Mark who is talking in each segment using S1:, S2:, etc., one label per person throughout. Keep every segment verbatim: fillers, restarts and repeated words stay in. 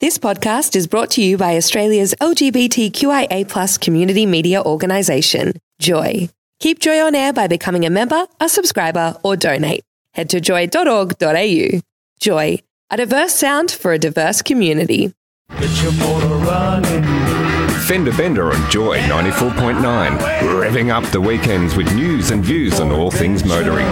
S1: This podcast is brought to you by Australia's L G B T Q I A plus community media organisation, Joy. Keep Joy on air by becoming a member, a subscriber, or donate. Head to joy dot org dot a u. Joy, a diverse sound for a diverse community.
S2: Get your motor running.
S3: Fender Bender on Joy ninety-four point nine, revving up the weekends with news and views on all things motoring.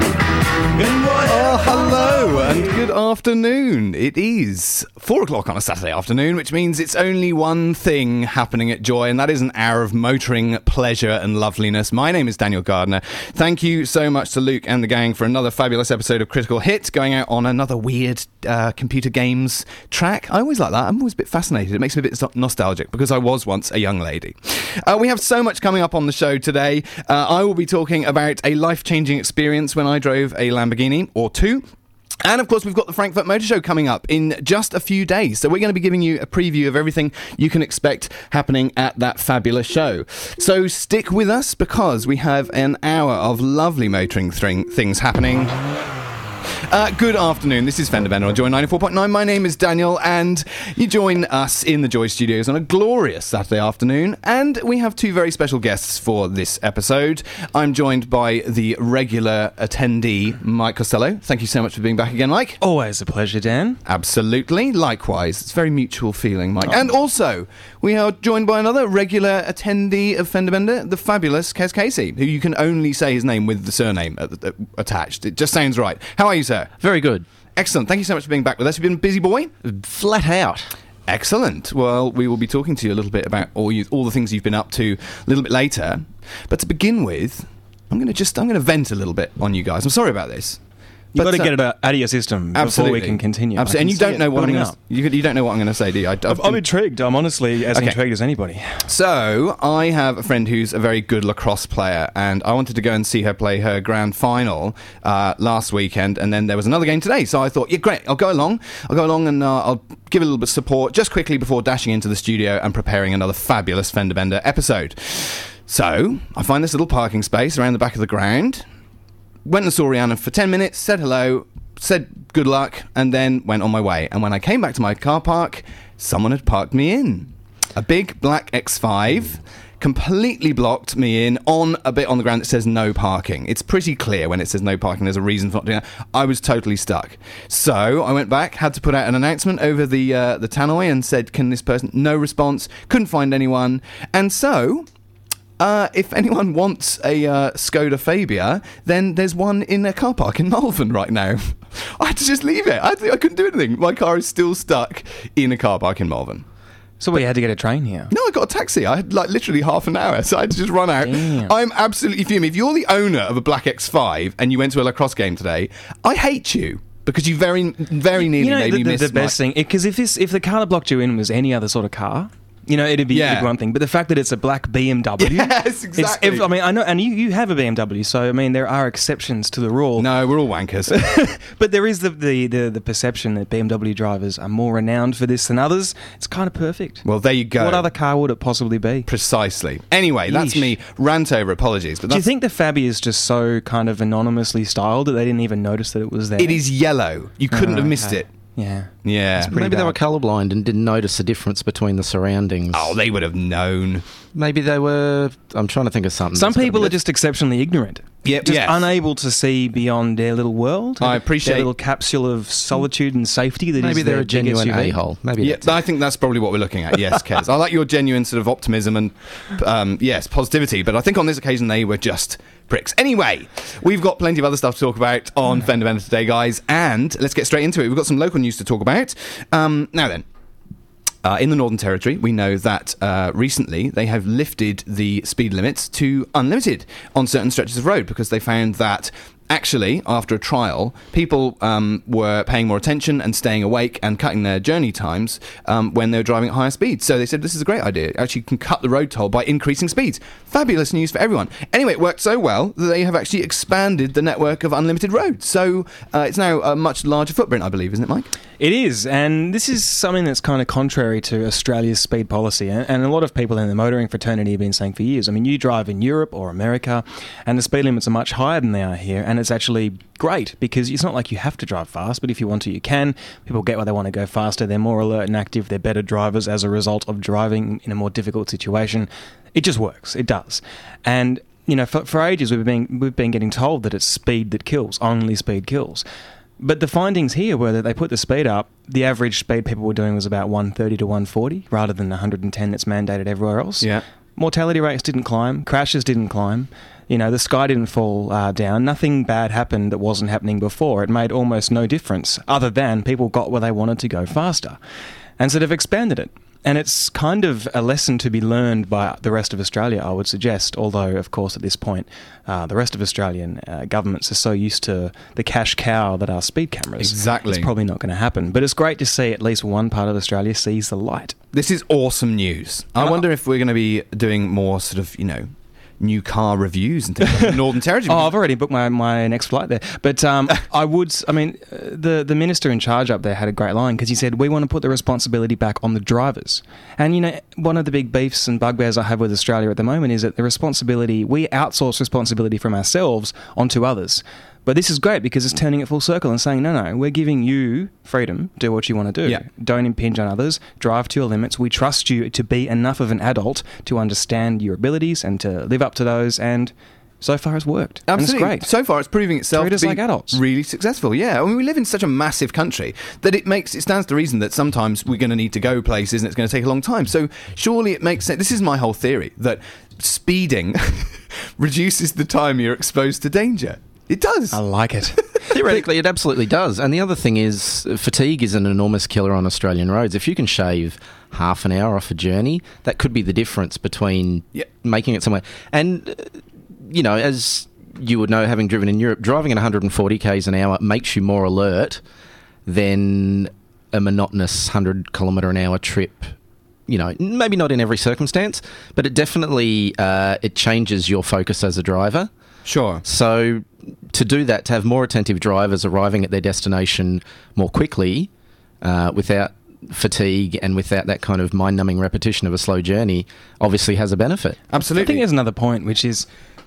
S4: Oh, hello and good afternoon. It is four o'clock on a Saturday afternoon, which means it's only one thing happening at Joy, and that is an hour of motoring pleasure and loveliness. My name is Daniel Gardner. Thank you so much to Luke and the gang for another fabulous episode of Critical Hit, going out on another weird uh, computer games track. I always like that. I'm always a bit fascinated. It makes me a bit nostalgic because I was once a young lady. Uh, we have so much coming up on the show today. Uh, I will be talking about a life-changing experience when I drove a Lamborghini or two. And of course, we've got the Frankfurt Motor Show coming up in just a few days. So we're going to be giving you a preview of everything you can expect happening at that fabulous show. So stick with us because we have an hour of lovely motoring th- things happening. Uh, good afternoon, this is Fender Bender on Joy ninety-four point nine. My name is Daniel, and you join us in the Joy Studios on a glorious Saturday afternoon, and we have two very special guests for this episode. I'm joined by the regular attendee, Mike Costello. Thank you so much for being back again, Mike.
S5: Always a pleasure, Dan.
S4: Absolutely, likewise. It's a very mutual feeling, Mike. Oh. And also, we are joined by another regular attendee of Fender Bender, the fabulous Kez Casey, who you can only say his name with the surname attached. It just sounds right. How are you, sir?
S5: Very good.
S4: Excellent. Thank you so much for being back with us. You've been a busy boy?
S5: Flat out.
S4: Excellent. Well, we will be talking to you a little bit about all you, all the things you've been up to a little bit later. But to begin with, I'm going to just I'm going to vent a little bit on you guys. I'm sorry about this.
S5: You've got to
S4: uh,
S5: get it out of your system
S4: absolutely.
S5: before we can continue.
S4: Absolutely. And you don't know what I'm going to, you, you don't know what I'm going to say, do you? I,
S5: I've, I'm intrigued. I'm honestly as okay. intrigued as anybody.
S4: So, I have a friend who's a very good lacrosse player, and I wanted to go and see her play her grand final uh, last weekend, and then there was another game today. So I thought, yeah, great, I'll go along. I'll go along and uh, I'll give it a little bit of support just quickly before dashing into the studio and preparing another fabulous Fender Bender episode. So, I find this little parking space around the back of the ground, went and saw Rihanna for ten minutes, said hello, said good luck, and then went on my way. And when I came back to my car park, someone had parked me in. A big black X five completely blocked me in on a bit on the ground that says no parking. It's pretty clear when it says no parking, there's a reason for not doing that. I was totally stuck. So I went back, had to put out an announcement over the, uh, the tannoy and said, can this person... No response, couldn't find anyone. And so... Uh, if anyone wants a uh, Skoda Fabia, then there's one in their car park in Malvern right now. I had to just leave it. I, I couldn't do anything. My car is still stuck in a car park in Malvern.
S5: So we had to get a train here?
S4: No, I got a taxi. I had like literally half an hour, so I had to just run out.
S5: Damn.
S4: I'm absolutely fuming. If you're the owner of a black X five and you went to a lacrosse game today, I hate you. Because you very, very nearly
S5: you know,
S4: made
S5: the,
S4: me
S5: the,
S4: miss
S5: the best
S4: my...
S5: thing, because if this, if the car that blocked you in was any other sort of car, you know, it'd be,
S4: yeah.
S5: it'd be one thing. But the fact that it's a black B M W...
S4: Yes, exactly.
S5: It's, I mean, I know, and you, you have a B M W, so, I mean, there are exceptions to the rule.
S4: No, we're all wankers.
S5: But there is the, the, the, the perception that B M W drivers are more renowned for this than others. It's kind of perfect.
S4: Well, there you go.
S5: What other car would it possibly be?
S4: Precisely. Anyway, that's
S5: Yeesh.
S4: me rant over. Apologies. But
S5: Do you
S4: that's...
S5: think the Fabby is just so kind of anonymously styled that they didn't even notice that it was there?
S4: It is yellow. You couldn't
S5: Oh,
S4: have missed
S5: okay.
S4: it.
S5: Yeah.
S4: Yeah.
S6: Maybe
S5: bad.
S6: they were colourblind and didn't notice the difference between the surroundings.
S4: Oh, they would have known.
S6: Maybe they were... I'm trying to think of something.
S5: Some
S6: that's
S5: people
S6: got a
S5: are
S6: bit-
S5: just exceptionally ignorant.
S4: Yep,
S5: Just
S4: yes.
S5: unable to see beyond their little world.
S4: I appreciate-
S5: their little capsule of solitude and safety that
S6: Maybe
S5: is
S6: they're
S5: their
S6: a genuine
S5: big S U V.
S6: a-hole. Maybe
S4: Yeah,
S6: that's it.
S4: I think that's probably what we're looking at. Yes, Kez. I like your genuine sort of optimism and, um, yes, positivity. But I think on this occasion they were just pricks. Anyway, we've got plenty of other stuff to talk about on Fender Bender today, guys. And let's get straight into it. We've got some local news to talk about. Um, now then. Uh, in the Northern Territory, we know that uh, recently they have lifted the speed limits to unlimited on certain stretches of road because they found that actually, after a trial, people um, were paying more attention and staying awake and cutting their journey times um, when they were driving at higher speeds. So they said, this is a great idea. Actually, you can cut the road toll by increasing speeds. Fabulous news for everyone. Anyway, it worked so well that they have actually expanded the network of unlimited roads. So uh, it's now a much larger footprint, I believe, isn't it, Mike?
S5: It is, and this is something that's kind of contrary to Australia's speed policy, and, and a lot of people in the motoring fraternity have been saying for years. I mean, you drive in Europe or America, and the speed limits are much higher than they are here, and it's actually great because it's not like you have to drive fast, but if you want to, you can. People get why they want to go faster. They're more alert and active. They're better drivers as a result of driving in a more difficult situation. It just works. It does. And, you know, for, for ages we've been, we've been getting told that it's speed that kills, only speed kills. But the findings here were that they put the speed up. The average speed people were doing was about one thirty to one forty rather than one hundred ten that's mandated everywhere else.
S4: Yeah.
S5: Mortality rates didn't climb. Crashes didn't climb. You know, the sky didn't fall uh, down. Nothing bad happened that wasn't happening before. It made almost no difference other than people got where they wanted to go faster. And so they've expanded it. And it's kind of a lesson to be learned by the rest of Australia, I would suggest, although, of course, at this point, uh, the rest of Australian uh, governments are so used to the cash cow that are speed cameras.
S4: Exactly.
S5: It's probably not going to happen. But it's great to see at least one part of Australia sees the light.
S4: This is awesome news. I
S5: And
S4: wonder if we're going to be doing more sort of, you know, new car reviews and things like Northern Territory.
S5: Oh, I've already booked my, my next flight there. But um, I would, I mean, uh, the, the minister in charge up there had a great line because he said, we want to put the responsibility back on the drivers. And, you know, one of the big beefs and bugbears I have with Australia at the moment is that the responsibility, we outsource responsibility from ourselves onto others. But this is great because it's turning it full circle and saying, no, no, we're giving you freedom, do what you want to do.
S4: Yeah.
S5: Don't impinge on others, drive to your limits. We trust you to be enough of an adult to understand your abilities and to live up to those, and so far it's worked.
S4: Absolutely.
S5: And it's great.
S4: So far it's proving itself
S5: Treat us
S4: to be
S5: like adults.
S4: really successful. Yeah, I mean, we live in such a massive country that it makes it stands to reason that sometimes we're going to need to go places and it's going to take a long time. So surely it makes sense. This is my whole theory, that speeding reduces the time you're exposed to danger. It does.
S5: I like it.
S6: Theoretically, it absolutely does. And the other thing is, fatigue is an enormous killer on Australian roads. If you can shave half an hour off a journey, that could be the difference between
S4: Yeah.
S6: making it somewhere. And, uh, you know, as you would know, having driven in Europe, driving at one hundred forty kays an hour makes you more alert than a monotonous one hundred kilometre an hour trip. You know, maybe not in every circumstance, but it definitely uh, it changes your focus as a driver.
S4: Sure.
S6: So to do that, to have more attentive drivers arriving at their destination more quickly, uh, without fatigue and without that kind of mind-numbing repetition of a slow journey, obviously has a benefit.
S4: Absolutely.
S5: I think there's another point, which is,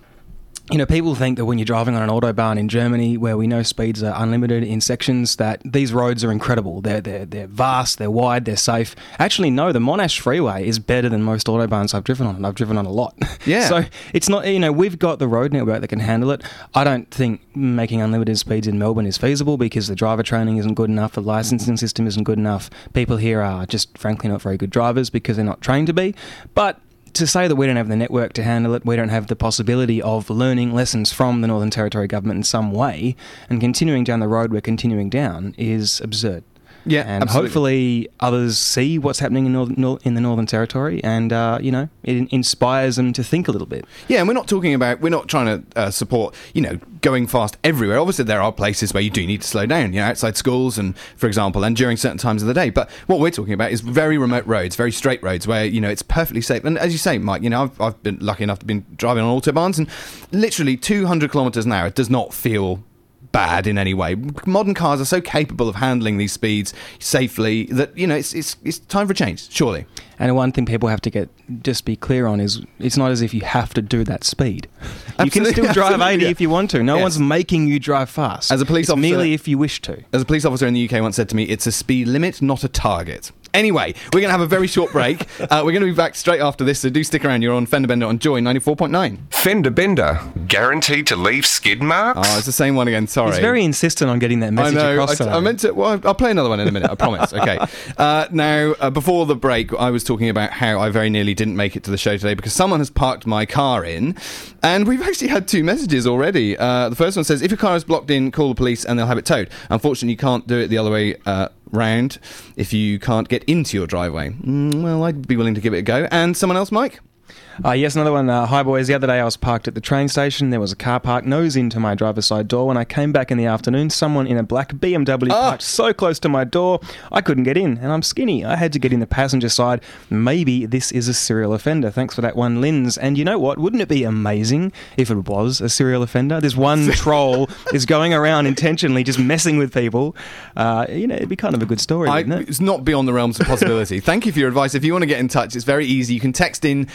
S5: you know, people think that when you're driving on an autobahn in Germany, where we know speeds are unlimited in sections, that these roads are incredible. They're they're they're vast, they're wide, they're safe. Actually, no, the Monash Freeway is better than most autobahns I've driven on, and I've driven on a lot.
S4: Yeah.
S5: So it's not, you know, we've got the road network that can handle it. I don't think making unlimited speeds in Melbourne is feasible because the driver training isn't good enough, the licensing system isn't good enough. People here are just, frankly, not very good drivers because they're not trained to be. But to say that we don't have the network to handle it, we don't have the possibility of learning lessons from the Northern Territory government in some way and continuing down the road we're continuing down is absurd.
S4: Yeah,
S5: and
S4: absolutely.
S5: hopefully others see what's happening in, Northern, Nor- in the Northern Territory and, uh, you know, it in- inspires them to think a little bit.
S4: Yeah, and we're not talking about, we're not trying to uh, support, you know, going fast everywhere. Obviously, there are places where you do need to slow down, you know, outside schools and, for example, and during certain times of the day. But what we're talking about is very remote roads, very straight roads where, you know, it's perfectly safe. And as you say, Mike, you know, I've, I've been lucky enough to be driving on autobahns, and literally two hundred kilometres an hour does not feel bad in any way. Modern cars are so capable of handling these speeds safely that, you know, it's it's it's time for change, surely.
S5: And one thing people have to get just be clear on is it's not as if you have to do that speed. You can
S4: Absolutely,
S5: still drive
S4: absolutely,
S5: eighty
S4: yeah.
S5: if you want to. No
S4: Yes.
S5: one's making you drive fast.
S4: As a police
S5: it's
S4: officer-
S5: merely if you wish to.
S4: As a police officer in the U K once said to me, it's a speed limit, not a target. Anyway, we're going to have a very short break. Uh, we're going to be back straight after this, so do stick around. You're on Fender Bender on Joy ninety-four point nine.
S3: Fender Bender, guaranteed to leave skid marks?
S4: Oh, it's the same one again, sorry.
S5: He's very insistent on getting that
S4: I
S5: message
S4: know.
S5: across
S4: I,
S5: today.
S4: I meant to. Well, I'll play another one in a minute. I promise. Okay. Uh, now, uh, before the break, I was talking about how I very nearly didn't make it to the show today because someone has parked my car in, and we've actually had two messages already. Uh, the first one says, "If your car is blocked in, call the police and they'll have it towed." Unfortunately, you can't do it the other way uh, round if you can't get into your driveway. Mm, well, I'd be willing to give it a go. And someone else, Mike?
S5: Uh, yes, another one. Uh, hi, boys. The other day I was parked at the train station. There was a car parked nose into my driver's side door. When I came back in the afternoon, someone in a black B M W
S4: Oh.
S5: parked so close to my door, I couldn't get in, and I'm skinny. I had to get in the passenger side. Maybe this is a serial offender. Thanks for that one, Linz. And you know what? Wouldn't it be amazing if it was a serial offender? This one troll is going around intentionally just messing with people. Uh, you know, it'd be kind of a good story,
S4: I,
S5: wouldn't it?
S4: it's not beyond the realms of possibility. Thank you for your advice. If you want to get in touch, it's very easy. You can text in to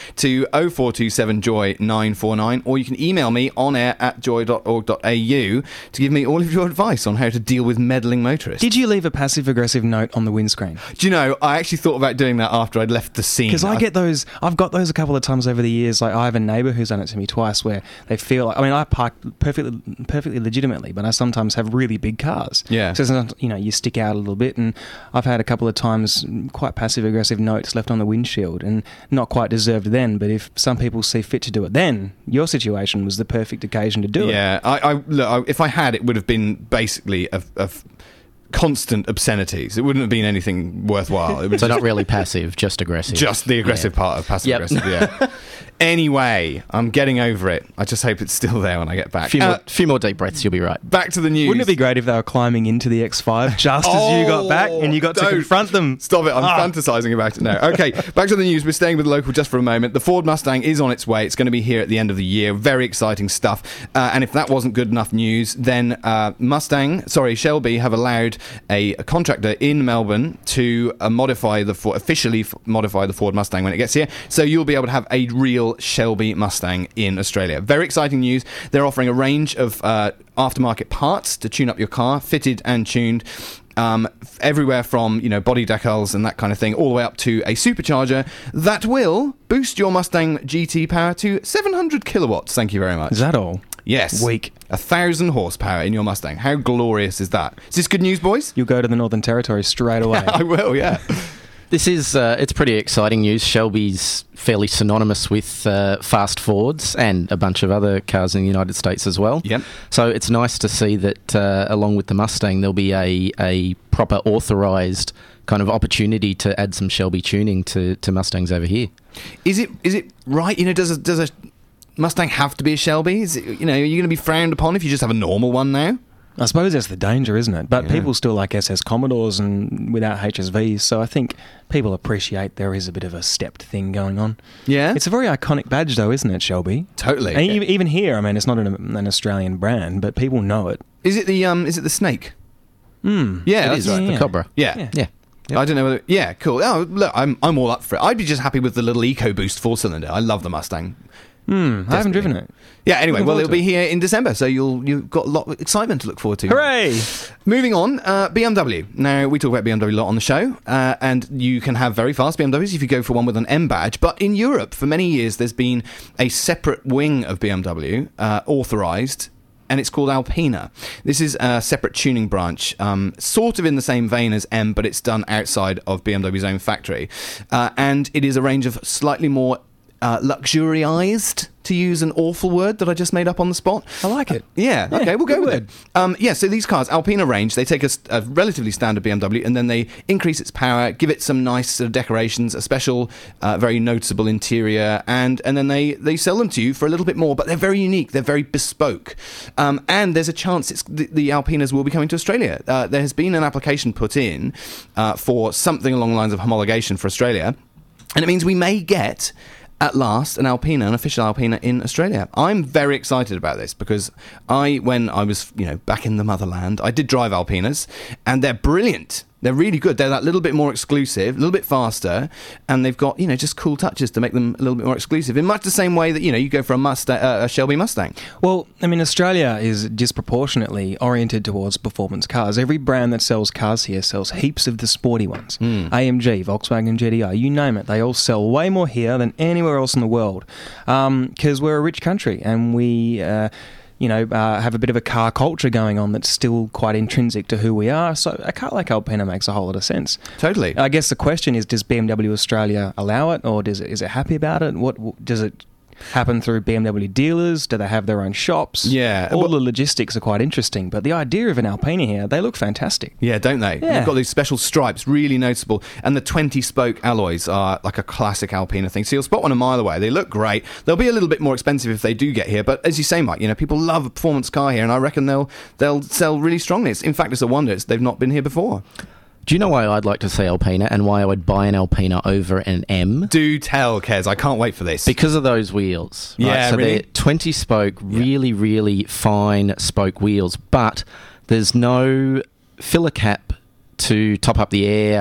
S4: oh four two seven joy nine four nine, or you can email me on air at joy dot org dot a u to give me all of your advice on how to deal with meddling motorists.
S5: Did you leave a passive-aggressive note on the windscreen?
S4: Do you know, I actually thought about doing that after I'd left the scene.
S5: Because I get those, I've got those a couple of times over the years. Like, I have a neighbour who's done it to me twice where they feel like, I mean, I park perfectly perfectly legitimately, but I sometimes have really big cars.
S4: Yeah.
S5: So, sometimes, you know, you stick out a little bit, and I've had a couple of times quite passive-aggressive notes left on the windshield, and not quite deserved then, but if some people see fit to do it then, your situation was the perfect occasion to do it.
S4: Yeah, I, I, look, I, if I had, it would have been basically a, a constant obscenities. It wouldn't have been anything worthwhile. It was
S6: So
S4: just,
S6: not really passive, just aggressive.
S4: just the aggressive
S6: Yeah.
S4: part of passive
S6: Yep.
S4: aggressive, yeah. Anyway, I'm getting over it. I just hope it's still there when I get back.
S6: Few,
S4: Uh,
S6: more, few more deep breaths, you'll be right.
S4: back to the news.
S5: Wouldn't it be great if they were climbing into the X five just as you got back and you got to
S4: don't.
S5: confront them?
S4: Stop it, I'm
S5: Ah.
S4: fantasizing about it now. Okay, back to the news. We're staying with the local just for a moment. The Ford Mustang is on its way. It's going to be here at the end of the year. Very exciting stuff. Uh, and if that wasn't good enough news, then uh, Mustang, sorry, Shelby have allowed a, a contractor in Melbourne to uh, modify the Ford, officially f- modify the Ford Mustang when it gets here. So you'll be able to have a real Shelby Mustang in Australia. Very exciting news. They're offering a range of uh, aftermarket parts to tune up your car, fitted and tuned. Um, everywhere from, you know, body decals and that kind of thing, all the way up to a supercharger that will boost your Mustang G T power to seven hundred kilowatts. Thank you very much.
S5: Is that all?
S4: Yes.
S5: Weak.
S4: A thousand horsepower in your Mustang. How glorious is that? Is this good news, boys?
S5: You'll go to the Northern Territory straight away.
S4: I will, yeah.
S6: This is, uh, it's pretty exciting news. Shelby's fairly synonymous with uh, fast Fords and a bunch of other cars in the United States as well.
S4: Yep.
S6: So it's nice to see that uh, along with the Mustang, there'll be a, a proper authorised kind of opportunity to add some Shelby tuning to, to Mustangs over here.
S4: Is it is it right? You know, does a, does a Mustang have to be a Shelby? Is it, you know, are you going to be frowned upon if you just have a normal one now?
S5: I suppose that's the danger, isn't it? But
S4: Yeah.
S5: people still like S S Commodores and without H S Vs, so I think people appreciate there is a bit of a stepped thing going on.
S4: Yeah.
S5: It's a very iconic badge, though, isn't it, Shelby?
S4: Totally.
S5: And even- even here, I mean, it's not an, an Australian brand, but people know it.
S4: Is it the um? Is it the snake?
S5: Hmm.
S4: Yeah,
S6: It
S4: that's
S6: is,
S4: right.
S5: yeah.
S6: the Cobra.
S4: Yeah.
S6: Yeah.
S4: I don't know whether. Yeah, cool. Oh, look, I'm I'm all up for it. I'd be just happy with the little EcoBoost four cylinder. I love the Mustang.
S5: Hmm. I haven't driven it.
S4: Yeah. Anyway,
S5: Looking
S4: well,
S5: forward
S4: it'll
S5: to
S4: be
S5: it.
S4: here in December, so you'll you've got a lot of excitement to look forward to.
S5: Hooray!
S4: Moving on, uh, B M W. Now, we talk about B M W a lot on the show, uh, and you can have very fast B M Ws if you go for one with an M badge. But in Europe, for many years, there's been a separate wing of B M W uh, authorised, and it's called Alpina. This is a separate tuning branch, um, sort of in the same vein as M, but it's done outside of B M W's own factory. Uh, and it is a range of slightly more uh, luxuriized, to use an awful word that I just made up on the spot.
S5: I like it.
S4: Yeah, okay, we'll go
S5: good
S4: with
S5: word.
S4: it. Um, yeah, so these cars, Alpina range, they take a, s- a relatively standard B M W and then they increase its power, give it some nice sort of decorations, a special, uh, very noticeable interior, and, and then they, they sell them to you for a little bit more, but they're very unique, they're very bespoke. Um, and there's a chance it's, the, the Alpinas will be coming to Australia. Uh, there has been an application put in uh, for something along the lines of homologation for Australia, and it means we may get at last an Alpina, an official Alpina in Australia. I'm very excited about this because I, when I was, you know, back in the motherland, I did drive Alpinas and they're brilliant. They're really good. They're that little bit more exclusive, a little bit faster, and they've got, you know, just cool touches to make them a little bit more exclusive in much the same way that, you know, you go for a Mustang, uh, a Shelby Mustang.
S5: Well, I mean, Australia is disproportionately oriented towards performance cars. Every brand that sells cars here sells heaps of the sporty ones.
S4: Mm.
S5: A M G, Volkswagen G T I, you name it. They all sell way more here than anywhere else in the world because we're a rich country and we... Uh, you know, uh, have a bit of a car culture going on that's still quite intrinsic to who we are. So a car like Alpina makes a whole lot of sense.
S4: Totally.
S5: I guess the question is, does B M W Australia allow it, or does it, is it happy about it? What does it happen through B M W dealers? Do they have their own shops?
S4: Yeah.
S5: All
S4: Well-
S5: the logistics are quite interesting, but the idea of an Alpina here, they look fantastic.
S4: Yeah, don't they?
S5: Yeah.
S4: They've got these special stripes, really noticeable. And the twenty-spoke alloys are like a classic Alpina thing. So you'll spot one a mile away. They look great. They'll be a little bit more expensive if they do get here. But as you say, Mike, you know, people love a performance car here, and I reckon they'll they'll sell really strongly. It's, in fact, it's a wonder it's, they've not been here before.
S6: Do you know why I'd like to see Alpina and why I would buy an Alpina over an M?
S4: Do tell, Kez. I can't wait for this.
S6: Because of those wheels. Right?
S4: Yeah,
S6: so
S4: really?
S6: they're twenty spoke, really, really fine spoke wheels, but there's no filler cap to top up the air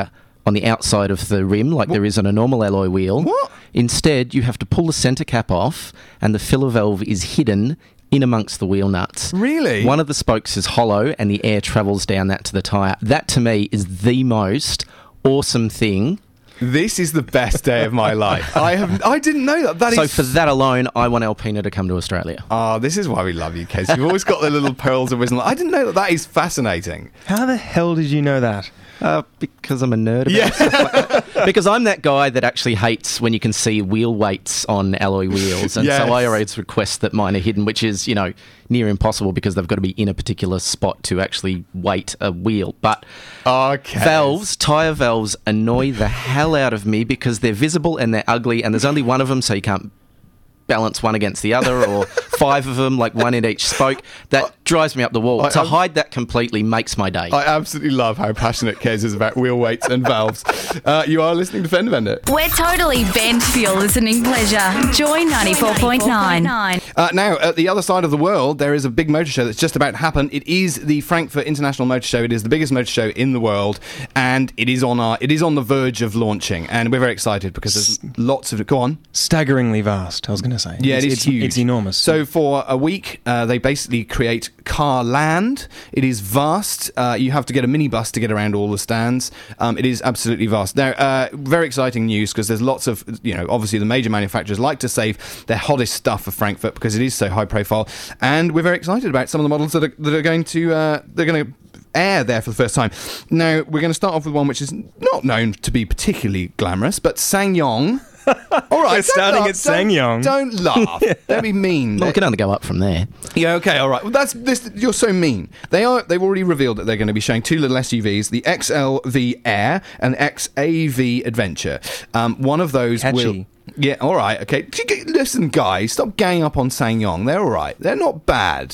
S6: on the outside of the rim like there is on a normal alloy wheel.
S4: What?
S6: Instead, you have to pull the centre cap off, and the filler valve is hidden in amongst the wheel nuts.
S4: Really?
S6: One of the spokes is hollow, and the air travels down that to the tyre. That, to me, is the most awesome thing.
S4: This is the best day of my life. I have. I didn't know that. That
S6: so
S4: is
S6: for that alone, I want Alpina to come to Australia.
S4: Oh, this is why we love you, Kez. You've always got the little pearls of wisdom. I didn't know that. That is fascinating.
S5: How the hell did you know that?
S6: Uh, because I'm a nerd about
S4: Yeah.
S6: stuff like that. Because I'm that guy that actually hates when you can see wheel weights on alloy wheels. And
S4: Yes.
S6: so I always request that mine are hidden, which is, you know, near impossible because they've got to be in a particular spot to actually weight a wheel. But
S4: Okay.
S6: valves, tyre valves, annoy the hell out of me because they're visible and they're ugly, and there's only one of them, so you can't balance one against the other, or five of them, like one in each spoke. That drives me up the wall.
S4: I-
S6: to
S4: I'm-
S6: hide that completely makes my day.
S4: I absolutely love how passionate Kez is about wheel weights and valves. Uh, you are listening to Fender Bender.
S7: We're totally bent for your listening pleasure. Joy ninety-four point nine.
S4: Uh, now, at the other side of the world, there is a big motor show that's just about to happen. It is the Frankfurt International Motor Show. It is the biggest motor show in the world, and it is on our, it is on the verge of launching. And we're very excited because there's lots of. Go on.
S5: Staggeringly vast, I was going to say.
S4: Yeah,
S5: it's,
S4: it is
S5: it's,
S4: huge.
S5: It's enormous.
S4: So for a week, uh, they basically create car land. It is vast. Uh, you have to get a minibus to get around all the stands. Um, it is absolutely vast. Now, uh, very exciting news because there's lots of, you know, obviously the major manufacturers like to save their hottest stuff for Frankfurt because it is so high profile. And we're very excited about some of the models that are, that are going to, uh, they're going to air there for the first time. Now, we're going to start off with one which is not known to be particularly glamorous, but SsangYong. All right,
S5: We're starting at SsangYong.
S4: Don't laugh. Don't be mean.
S6: Well, it can only go up from there.
S4: Yeah, okay, all right. Well, that's this. You're so mean. They are. They've already revealed that they're going to be showing two little S U Vs: the X L V Air and the X A V Adventure. Um, one of those
S5: Catchy.
S4: will. Yeah, all right, okay. Listen, guys, stop ganging up on SsangYong. They're all right. They're not bad.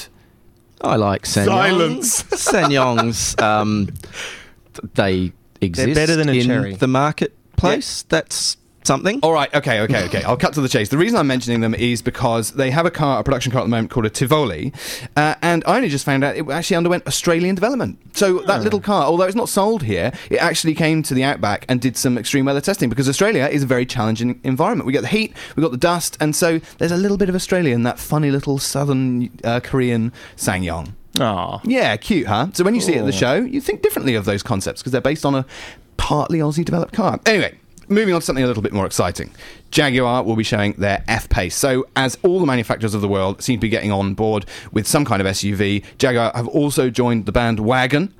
S6: I like SsangYong.
S4: Silence.
S6: SsangYongs, um, th- they exist
S5: better than a
S6: in
S5: cherry.
S6: the marketplace. That's something.
S4: All right, okay, okay, okay. I'll cut to the chase. The reason I'm mentioning them is because they have a car, a production car at the moment called a Tivoli, uh, and I only just found out it actually underwent Australian development. So that little car, although it's not sold here, it actually came to the Outback and did some extreme weather testing because Australia is a very challenging environment. We got the heat, we got the dust, and so there's a little bit of Australia in that funny little southern uh, Korean SsangYong.
S5: Aw.
S4: Yeah, cute, huh? So when you see it at the
S5: Cool.
S4: show, you think differently of those concepts because they're based on a partly Aussie developed car. Anyway, moving on to something a little bit more exciting. Jaguar will be showing their F-Pace. So as all the manufacturers of the world seem to be getting on board with some kind of S U V, Jaguar have also joined the bandwagon.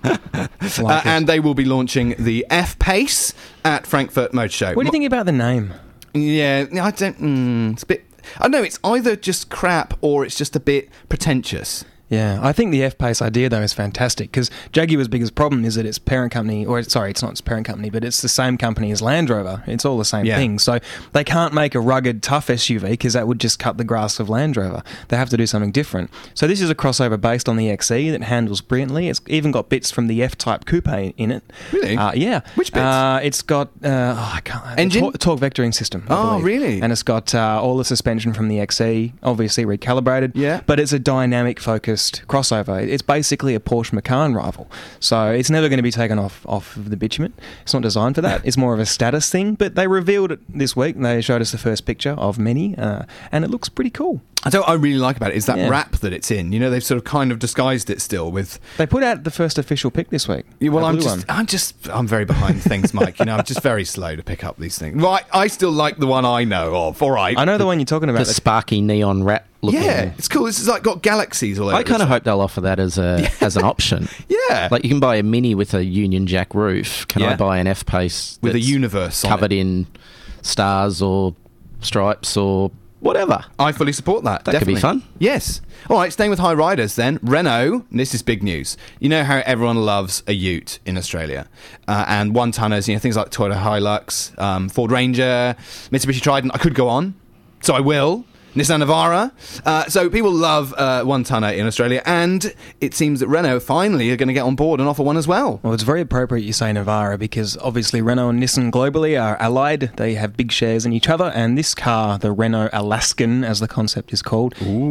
S4: uh, and they will be launching the F-Pace at Frankfurt Motor Show.
S5: What do you think about the name?
S4: Yeah, I don't... Mm, it's a bit... I don't know, it's either just crap or it's just a bit pretentious.
S5: Yeah, I think the F-Pace idea, though, is fantastic because Jaguar's biggest problem is that its parent company, or sorry, it's not its parent company, but it's the same company as Land Rover. It's all the same
S4: Yeah.
S5: thing. So they can't make a rugged, tough S U V because that would just cut the grass of Land Rover. They have to do something different. So this is a crossover based on the X E that handles brilliantly. It's even got bits from the F-Type Coupe in it.
S4: Really?
S5: Uh, yeah.
S4: Which bits?
S5: Uh, it's got, uh, oh, I can't,
S4: Engine?
S5: Tor- torque vectoring system. I
S4: Oh,
S5: believe.
S4: really?
S5: And it's got uh, all the suspension from the X E, obviously recalibrated.
S4: Yeah.
S5: But it's a dynamic focused crossover. It's basically a Porsche Macan rival. So it's never going to be taken off, off of the bitumen. It's not designed for that. It's more of a status thing. But they revealed it this week. They showed us the first picture of many. Uh, and it looks pretty cool.
S4: I don't. I really like about it is that
S5: Yeah.
S4: wrap that it's in. You know, they've sort of kind of disguised it still with.
S5: They put out the first official pic this week.
S4: Yeah, well,
S5: a
S4: I'm
S5: blue
S4: just,
S5: one.
S4: I'm just, I'm very behind things, Mike. You know, I'm just very slow to pick up these things. Right, I still like the one I know of. All right,
S5: I know the one you're talking
S6: The
S5: about.
S6: sparky neon wrap looking.
S4: Yeah, it's cool. This is like got galaxies all over.
S6: I kind
S4: it.
S6: of hope they'll offer that as a as an option.
S4: Yeah,
S6: Like you can buy a Mini with a Union Jack roof. Can
S4: Yeah.
S6: I buy an F-Pace
S4: with a
S6: that's
S4: universe on
S6: covered
S4: it.
S6: in stars or stripes or whatever?
S4: I fully support that.
S6: That could be
S4: definitely.
S6: fun.
S4: Yes. All right, staying with high riders then. Renault, and this is big news. You know how everyone loves a ute in Australia. Uh, and one-tonners, you know, things like Toyota Hilux, um, Ford Ranger, Mitsubishi Trident. I could go on, so I will. Nissan Navara. Uh, so people love uh, one-tonner in Australia, and it seems that Renault finally are going to get on board and offer one as well.
S5: Well, it's very appropriate you say Navara because obviously Renault and Nissan globally are allied. They have big shares in each other, and this car, the Renault Alaskan, as the concept is called, is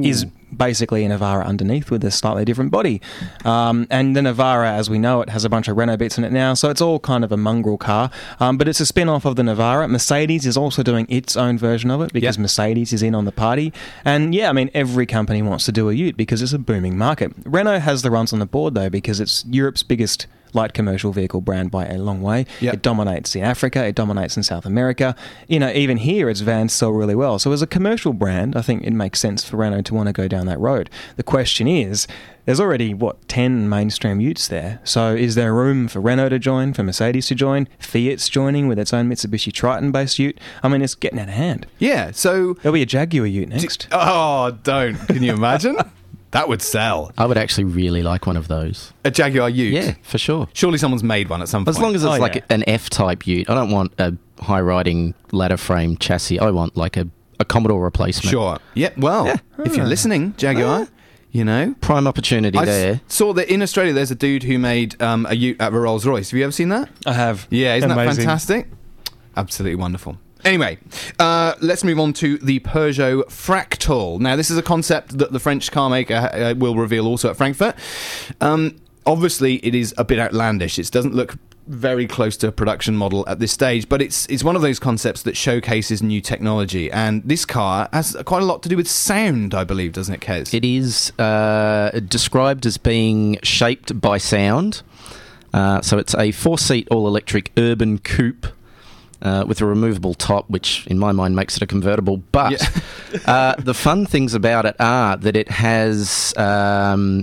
S5: basically a Navara underneath with a slightly different body. Um, and the Navara, as we know it, has a bunch of Renault bits in it now, so it's all kind of a mongrel car. Um, but it's a spin-off of the Navara. Mercedes is also doing its own version of it because yep. Mercedes is in on the party. And yeah, I mean, every company wants to do a ute because it's a booming market. Renault has the runs on the board, though, because it's Europe's biggest light commercial vehicle brand by a long way. Yep. It dominates in Africa, it dominates in South America. You know, even here its vans sell really well. So as a commercial brand, I think it makes sense for Renault to want to go down that road. The question is, there's already, what, ten mainstream utes there. So is there room for Renault to join, for Mercedes to join, Fiat's joining with its own Mitsubishi Triton-based ute? I mean, it's getting out of hand.
S4: Yeah, so...
S5: There'll be a Jaguar ute next.
S4: D- oh, don't. Can you imagine? That would sell.
S6: I would actually really like one of those.
S4: A Jaguar ute?
S6: Yeah, for sure.
S4: Surely someone's made one at some point.
S6: As long as it's
S5: oh,
S6: like
S5: yeah.
S6: an F-type ute. I don't want a high-riding ladder frame chassis. I want like a, a Commodore replacement.
S4: Sure. Yeah, well, yeah. if you're listening, Jaguar, you know.
S6: Prime opportunity
S4: I
S6: there.
S4: s- saw that in Australia there's a dude who made um, a ute at a Rolls-Royce. Have you ever seen that?
S5: I have.
S4: Yeah, isn't
S5: Amazing.
S4: that fantastic? Absolutely wonderful. Anyway, uh, let's move on to the Peugeot Fractal. Now, this is a concept that the French car maker uh, will reveal also at Frankfurt. Um, obviously, it is a bit outlandish. It doesn't look very close to a production model at this stage, but it's it's one of those concepts that showcases new technology. And this car has quite a lot to do with sound, I believe, doesn't it, Kez?
S6: It is uh, described as being shaped by sound. Uh, so it's a four-seat all-electric urban coupe. Uh, with a removable top, which in my mind makes it a convertible. But yeah. uh, the fun things about it are that it has um,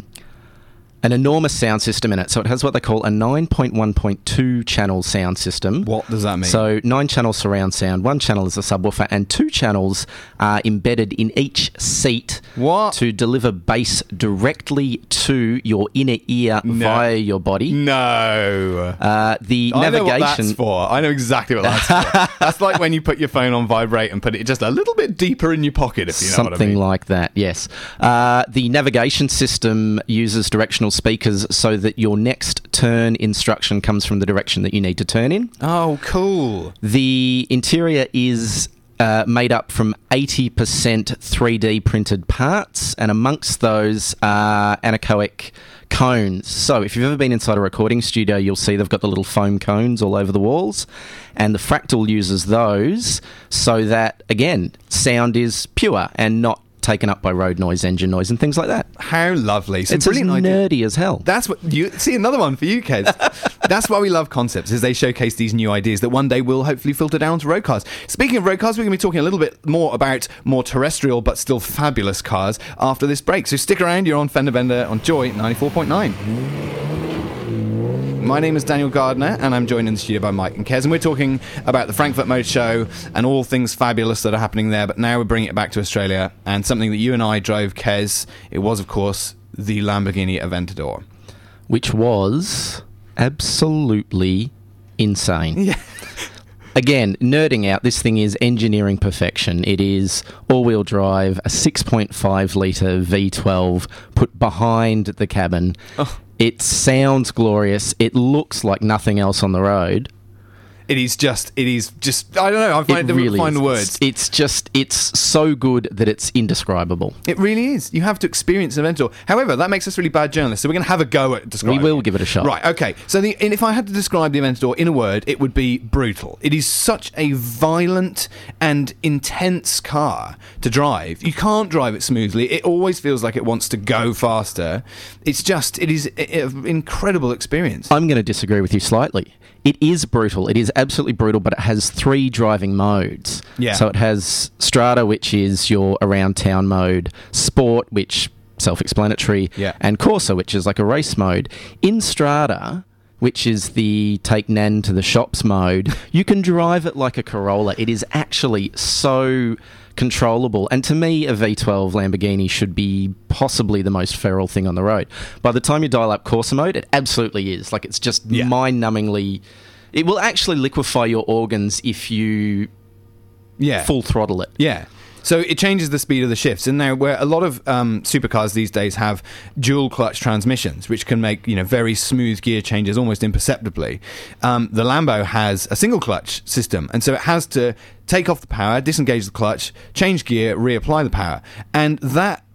S6: an enormous sound system in it. So it has what they call a nine point one point two channel sound system.
S4: What does that mean?
S6: So nine channel surround sound, one channel is a subwoofer, and two channels are embedded in each seat
S4: what?
S6: to deliver bass directly to your inner ear
S4: no.
S6: via your body.
S4: No.
S6: Uh, the
S4: I
S6: navigation.
S4: know what that's for. I know exactly what that's for. That's like when you put your phone on vibrate and put it just a little bit deeper in your pocket, if you know
S6: Something
S4: what I mean.
S6: like that, yes. Uh, the navigation system uses directional speakers so that your next turn instruction comes from the direction that you need to turn in.
S4: Oh, cool.
S6: The interior is uh, made up from eighty percent three D printed parts, and amongst those are anechoic cones. So if you've ever been inside a recording studio, you'll see they've got the little foam cones all over the walls, and the Fractal uses those so that, again, sound is pure and not taken up by road noise, engine noise, and things like that.
S4: How lovely. So
S6: it's as nerdy as hell.
S4: That's what you see. Another one for you, kids. That's why we love concepts, is they showcase these new ideas that one day will hopefully filter down to road cars. Speaking of road cars, we're going to be talking a little bit more about more terrestrial but still fabulous cars after this break. So stick around. You're on Fender Bender on Joy ninety-four point nine. My name is Daniel Gardner, and I'm joined in the studio by Mike and Kez, and we're talking about the Frankfurt Motor Show and all things fabulous that are happening there, but now we're bringing it back to Australia, and something that you and I drove, Kez. It was, of course, the Lamborghini Aventador.
S6: Which was absolutely insane.
S4: Yeah.
S6: Again, nerding out, this thing is engineering perfection. It is all-wheel drive, a six point five litre V twelve put behind the cabin.
S4: Oh.
S6: It sounds glorious. It looks like nothing else on the road.
S4: It is just, it is just, I don't know, I find it,
S6: It
S4: difficult
S6: really
S4: to find
S6: is.
S4: the words.
S6: It's just, it's so good that it's indescribable.
S4: It really is. You have to experience an Aventador. However, that makes us really bad journalists, so we're going to have a go at describing
S6: We will
S4: it.
S6: give it a shot.
S4: Right, okay. So the, and if I had to describe the Aventador in a word, it would be brutal. It is such a violent and intense car to drive. You can't drive it smoothly. It always feels like it wants to go faster. It's just, it is an incredible experience.
S6: I'm going to disagree with you slightly. It is brutal. It is absolutely brutal, but it has three driving modes.
S4: Yeah.
S6: So it has Strada, which is your around town mode, Sport, which self-explanatory,
S4: Yeah.
S6: and Corsa, which is like a race mode. In Strada, which is the take Nan to the shops mode, you can drive it like a Corolla. It is actually so controllable, and to me a V twelve Lamborghini should be possibly the most feral thing on the road. By the time you dial up Corsa mode, it absolutely is. Like, it's just
S4: Yeah.
S6: mind-numbingly, it will actually liquefy your organs if you
S4: Yeah.
S6: full throttle it.
S4: Yeah. So it changes the speed of the shifts. And now, where a lot of um, supercars these days have dual clutch transmissions, which can make, you know, very smooth gear changes almost imperceptibly, um, the Lambo has a single clutch system, and so it has to take off the power, disengage the clutch, change gear, reapply the power, and that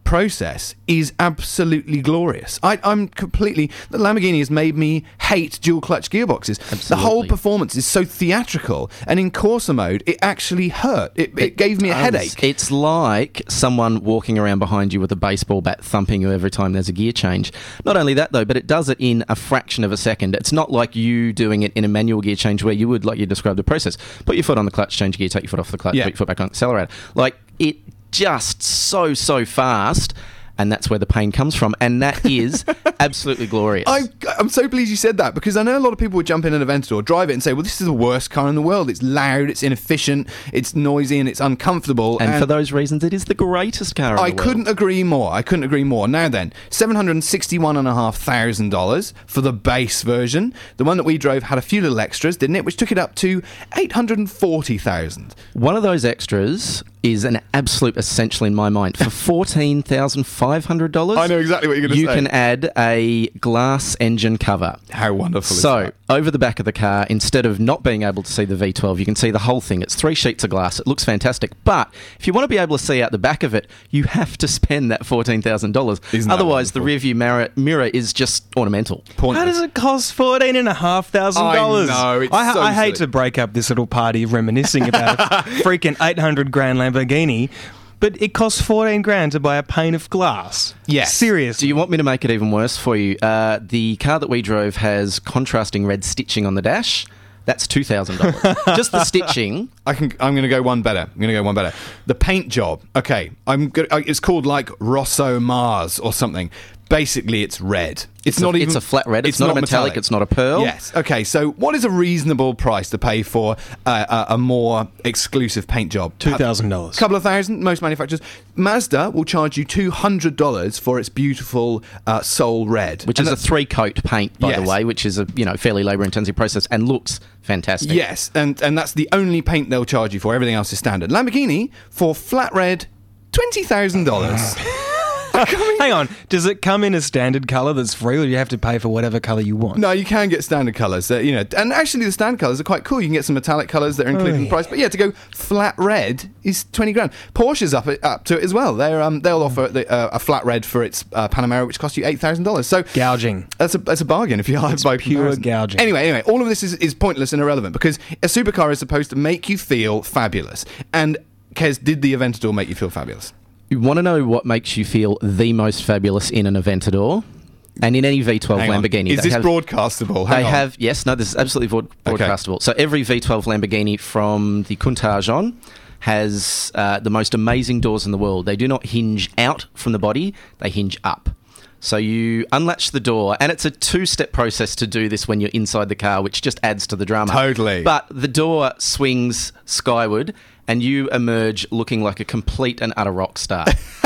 S4: process is absolutely glorious. I, I'm completely... The Lamborghini has made me hate dual-clutch gearboxes.
S6: Absolutely.
S4: The whole performance is so theatrical, and in Corsa mode, it actually hurt. It, it, it gave me a
S6: does.
S4: headache.
S6: It's like someone walking around behind you with a baseball bat thumping you every time there's a gear change. Not only that, though, but it does it in a fraction of a second. It's not like you doing it in a manual gear change where you would, like you described the process, put your foot on the clutch, change gear, take your foot off the clutch,
S4: Yeah.
S6: put your foot back on the accelerator. Like, it just so, so fast, and that's where the pain comes from, and that is absolutely glorious.
S4: I, I'm so pleased you said that, because I know a lot of people would jump in an Aventador, drive it and say, well, this is the worst car in the world. It's loud, it's inefficient, it's noisy, and it's uncomfortable.
S6: and, for those reasons, it is the greatest car in
S4: I
S6: the world.
S4: couldn't agree more. I couldn't agree more. Now then, seven hundred sixty-one thousand five hundred dollars for the base version. The one that we drove had a few little extras, didn't it? Which took it up to eight hundred forty thousand dollars.
S6: One of those extras is an absolute essential in my mind. For fourteen thousand five hundred dollars,
S4: I know exactly what you're going to
S6: you
S4: say.
S6: can add a glass engine cover.
S4: How wonderful is
S6: So,
S4: that?
S6: over the back of the car, instead of not being able to see the V twelve, you can see the whole thing. It's three sheets of glass. It looks fantastic. But if you want to be able to see out the back of it, you have to spend that fourteen thousand dollars.
S4: Isn't that
S6: Otherwise, the
S4: wonderful?
S6: rearview mirror, mirror is just ornamental.
S5: How
S4: Pointless.
S5: does it cost fourteen and a half thousand dollars?
S4: I know, it's
S5: I,
S4: so
S5: I hate
S4: silly.
S5: to break up this little party of reminiscing about a freaking eight hundred grand Lamborghini, but it costs fourteen grand to buy a pane of glass.
S4: Yes.
S5: Seriously.
S6: Do you want me to make it even worse for you? Uh, the car that we drove has contrasting red stitching on the dash. That's two thousand dollars. Just the stitching.
S4: I can. I'm going to go one better. I'm going to go one better. The paint job. Okay, I'm. Go, it's called like Rosso Mars or something. Basically, it's red. It's,
S6: It's a-
S4: not even.
S6: it's a flat red. It's not a metallic, it's not a pearl.
S4: Yes. Okay. So, what is a reasonable price to pay for uh, a, a more exclusive paint job?
S5: two thousand dollars.
S4: Couple of thousand. Most manufacturers. Mazda will charge you two hundred dollars for its beautiful uh, Soul Red,
S6: Which
S4: And
S6: is a
S4: that's-
S6: three-coat paint, by the
S4: Yes.
S6: way, which is a you know fairly labour-intensive process and looks fantastic.
S4: Yes, and and that's the only paint they'll charge you for. Everything else is standard. Lamborghini for flat red, twenty thousand dollars.
S5: Hang on. Does it come in a standard colour that's free, or do you have to pay for whatever colour you want?
S4: No, you can get standard colours. Uh, you know, and actually the standard colours are quite cool. You can get some metallic colours that are included in the price. But yeah, to go flat red is twenty grand. Porsche's up it, up to it as well. They're um they'll offer the, uh, a flat red for its uh, Panamera, which costs you eight thousand dollars. So
S5: Gouging.
S4: That's a that's a bargain if you like by
S5: pure
S4: comparison.
S5: gouging.
S4: Anyway, anyway, all of this is, is pointless and irrelevant because a supercar is supposed to make you feel fabulous. And Kez, did the Aventador make you feel fabulous?
S6: You want to know what makes you feel the most fabulous in an Aventador? And in any V twelve
S4: Hang on.
S6: Lamborghini.
S4: Is
S6: they
S4: this
S6: have,
S4: broadcastable? Hang
S6: They
S4: on.
S6: have, yes, no, this is absolutely broad,
S4: Okay.
S6: broadcastable. So every V twelve Lamborghini from the Countach on has uh, the most amazing doors in the world. They do not hinge out from the body, they hinge up. So you unlatch the door, and it's a two-step process to do this when you're inside the car, which just adds to the drama.
S4: Totally.
S6: But the door swings skyward, and you emerge looking like a complete and utter rock star.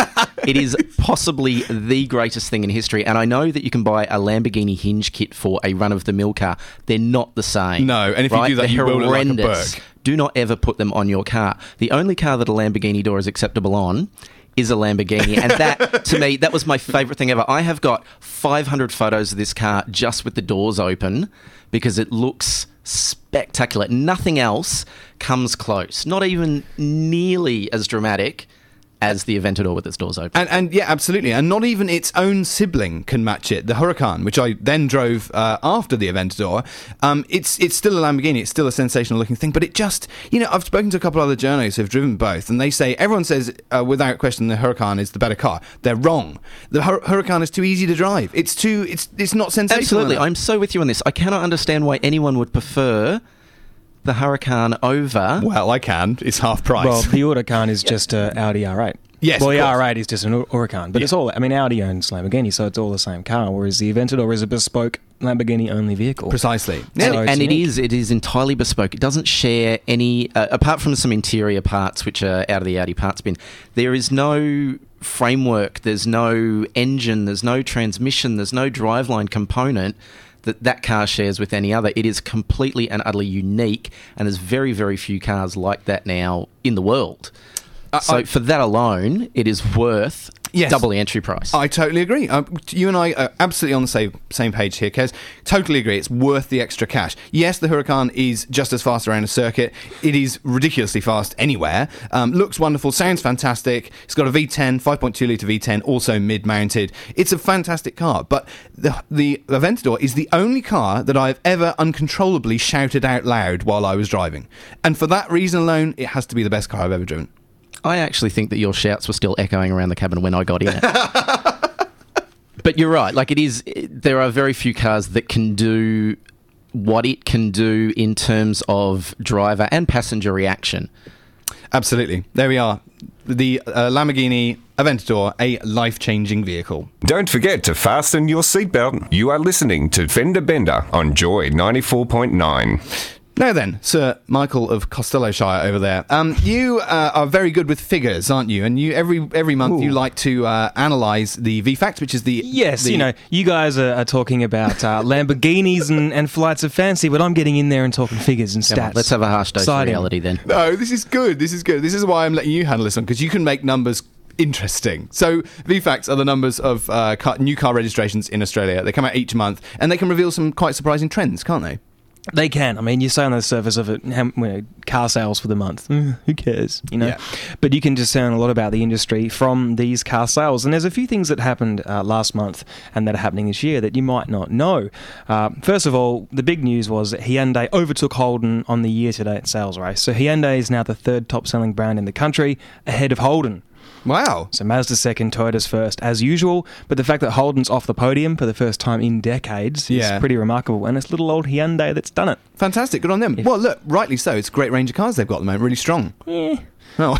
S6: It is possibly the greatest thing in history, and I know that you can buy a Lamborghini hinge kit for a run-of-the-mill car. They're not the same.
S4: No, and if you
S6: right?
S4: do that,
S6: They're
S4: you will look like a
S6: horrendous.
S4: Burke.
S6: Do not ever put them on your car. The only car that a Lamborghini door is acceptable on is a Lamborghini, and that, to me, that was my favourite thing ever. I have got five hundred photos of this car just with the doors open because it looks spectacular. Nothing else comes close. Not even nearly as dramatic as the Aventador with its doors open.
S4: And, and yeah, absolutely. And not even its own sibling can match it. The Huracan, which I then drove uh, after the Aventador, um, it's it's still a Lamborghini. It's still a sensational looking thing. But it just, you know, I've spoken to a couple of other journalists who've driven both, and they say, everyone says, uh, without question, the Huracan is the better car. They're wrong. The Hur- Huracan is too easy to drive. It's too, it's it's not sensational.
S6: Absolutely.
S4: enough.
S6: I'm so with you on this. I cannot understand why anyone would prefer the Huracan over...
S4: Well, I can. It's half price.
S5: Well, the Huracan is just a Audi R eight.
S4: Yes,
S5: Well,
S4: of
S5: the
S4: course.
S5: R eight is just an Huracan, but
S4: Yeah.
S5: it's all. I mean, Audi owns Lamborghini, so it's all the same car. Whereas the Aventador is a bespoke Lamborghini-only vehicle.
S4: Precisely.
S6: And,
S5: So it's
S6: and it
S5: unique.
S6: is it is entirely bespoke. It doesn't share any, uh, apart from some interior parts which are out of the Audi parts bin, there is no framework, there's no engine, there's no transmission, there's no driveline component that that car shares with any other. It is completely and utterly unique, and there's very, very few cars like that now in the world.
S4: Uh,
S6: so
S4: I-
S6: for that alone, it is worth
S4: Yes.
S6: Double the entry price.
S4: I totally agree. Uh, you and I are absolutely on the same same page here, Kez. Totally agree. It's worth the extra cash. Yes, the Huracan is just as fast around a circuit. It is ridiculously fast anywhere. Um, looks wonderful. Sounds fantastic. It's got a V ten, five point two litre V ten, also mid-mounted. It's a fantastic car. But the the Aventador is the only car that I've ever uncontrollably shouted out loud while I was driving. And for that reason alone, it has to be the best car I've ever driven.
S6: I actually think that your shouts were still echoing around the cabin when I got in it. But you're right. Like, it is. There are very few cars that can do what it can do in terms of driver and passenger reaction.
S4: Absolutely. There we are. The uh, Lamborghini Aventador, a life-changing vehicle.
S3: Don't forget to fasten your seatbelt. You are listening to Fender Bender on Joy ninety-four point nine.
S4: Now then, Sir Michael of Costelloshire over there, um, you uh, are very good with figures, aren't you? And you every every month
S5: Ooh.
S4: you like to uh, analyse the V FACTS, which is the...
S5: Yes,
S4: the,
S5: you know, you guys are, are talking about uh, Lamborghinis and, and flights of fancy, but I'm getting in there and talking figures and
S6: Come on,
S5: stats.
S6: let's have a harsh dose of
S5: Exciting.
S6: reality then.
S4: No, this is good, this is good. This is why I'm letting you handle this one, because you can make numbers interesting. So V FACTS are the numbers of uh, car, new car registrations in Australia. They come out each month, and they can reveal some quite surprising trends, can't they?
S5: They can. I mean, you say on the surface of it, how, you know, car sales for the month. Mm, who cares? You know.
S4: Yeah.
S5: But you can discern a lot about the industry from these car sales. And there's a few things that happened uh, last month and that are happening this year that you might not know. Uh, first of all, the big news was that Hyundai overtook Holden on the year-to-date sales race. So Hyundai is now the third top-selling brand in the country, ahead of Holden.
S4: Wow.
S5: So Mazda's second, Toyota's first, as usual. But the fact that Holden's off the podium for the first time in decades
S4: Yeah.
S5: is pretty remarkable. And it's little old Hyundai that's done it.
S4: Fantastic, good on them.
S5: If-
S4: well, look, rightly so. It's a great range of cars they've got at the moment, really strong.
S5: Eh.
S4: Oh.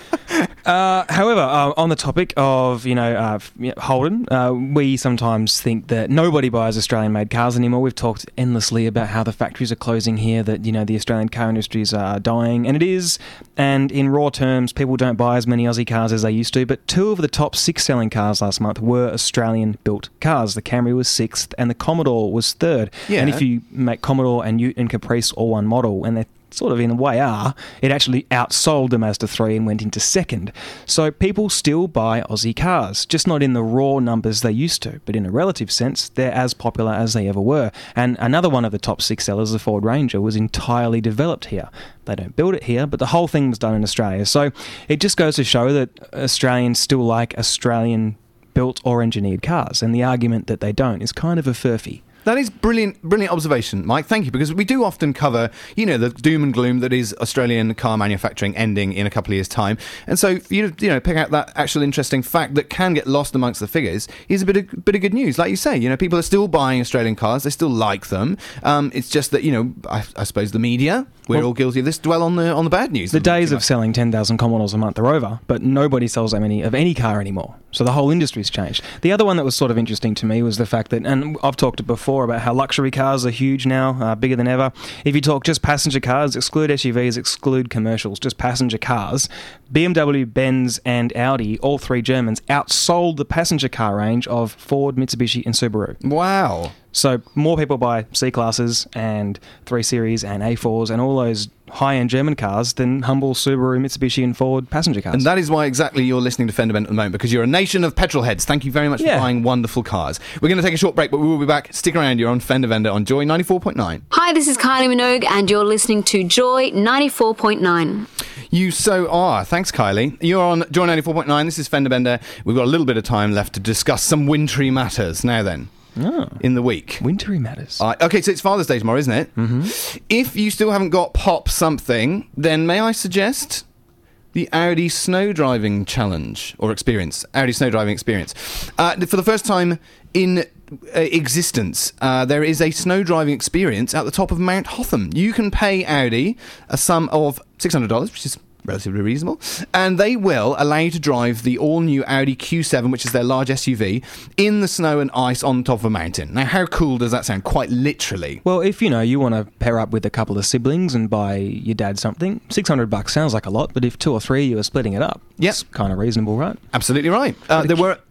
S5: Uh, however, uh, on the topic of, you know, uh, f- you know, Holden, uh, we sometimes think that nobody buys Australian-made cars anymore. We've talked endlessly about how the factories are closing here, that, you know, the Australian car industries are dying, and it is. And in raw terms, people don't buy as many Aussie cars as they used to, but two of the top six selling cars last month were Australian-built cars. The Camry was sixth, and the Commodore was third.
S4: Yeah.
S5: And if you make Commodore and Ute and Caprice all one model, and they're sort of in a way are, it actually outsold the Mazda three and went into second. So people still buy Aussie cars, just not in the raw numbers they used to, but in a relative sense, they're as popular as they ever were. And another one of the top six sellers, the Ford Ranger, was entirely developed here. They don't build it here, but the whole thing was done in Australia. So it just goes to show that Australians still like Australian built or engineered cars, and the argument that they don't is kind of a furphy.
S4: That is brilliant, brilliant observation, Mike. Thank you, because we do often cover, you know, the doom and gloom that is Australian car manufacturing ending in a couple of years' time. And so, for you to, you know, pick out that actual interesting fact that can get lost amongst the figures is a bit of bit of good news. Like you say, you know, people are still buying Australian cars; they still like them. Um, it's just that, you know, I, I suppose the media, we're
S5: Well,
S4: all guilty of this. Dwell on the on the bad news.
S5: The days of selling ten thousand Commodores a month are over, but nobody sells that many of any car anymore. So the whole industry's changed. The other one that was sort of interesting to me was the fact that, and I've talked before about how luxury cars are huge now, uh, bigger than ever. If you talk just passenger cars, exclude S U Vs, exclude commercials, just passenger cars, B M W, Benz and Audi, all three Germans, outsold the passenger car range of Ford, Mitsubishi and Subaru.
S4: Wow.
S5: So more people buy C-Classes and three Series and A fours and all those high-end German cars than humble Subaru, Mitsubishi and Ford passenger cars.
S4: And that is why exactly you're listening to Fender Bender at the moment, because you're a nation of petrol heads. Thank you very much
S5: Yeah.
S4: for buying wonderful cars. We're going to take a short break, but we will be back. Stick around. You're on Fender Bender on Joy ninety-four point nine.
S8: Hi, this is Kylie Minogue, and you're listening to Joy ninety-four point nine.
S4: You so are. Thanks, Kylie. You're on Joy ninety-four point nine. This is Fender Bender. We've got a little bit of time left to discuss some wintry matters now then.
S5: Oh.
S4: In the week.
S5: Wintry matters.
S4: Uh, okay, so it's Father's Day tomorrow, isn't it? Mm-hmm. If you still haven't got Pop something, then may I suggest the Audi Snow Driving Challenge or Experience. Audi Snow Driving Experience. Uh, for the first time in uh, existence, uh, there is a snow driving experience at the top of Mount Hotham. You can pay Audi a sum of six hundred dollars, which is relatively reasonable, and they will allow you to drive the all-new Audi Q seven, which is their large S U V, in the snow and ice on top of a mountain. Now, how cool does that sound? Quite literally.
S5: Well, if, you know, you want to pair up with a couple of siblings and buy your dad something, six hundred bucks sounds like a lot, but if two or three you are splitting it up,
S4: Yep.
S5: it's kind of reasonable, right?
S4: Absolutely right. Uh, there were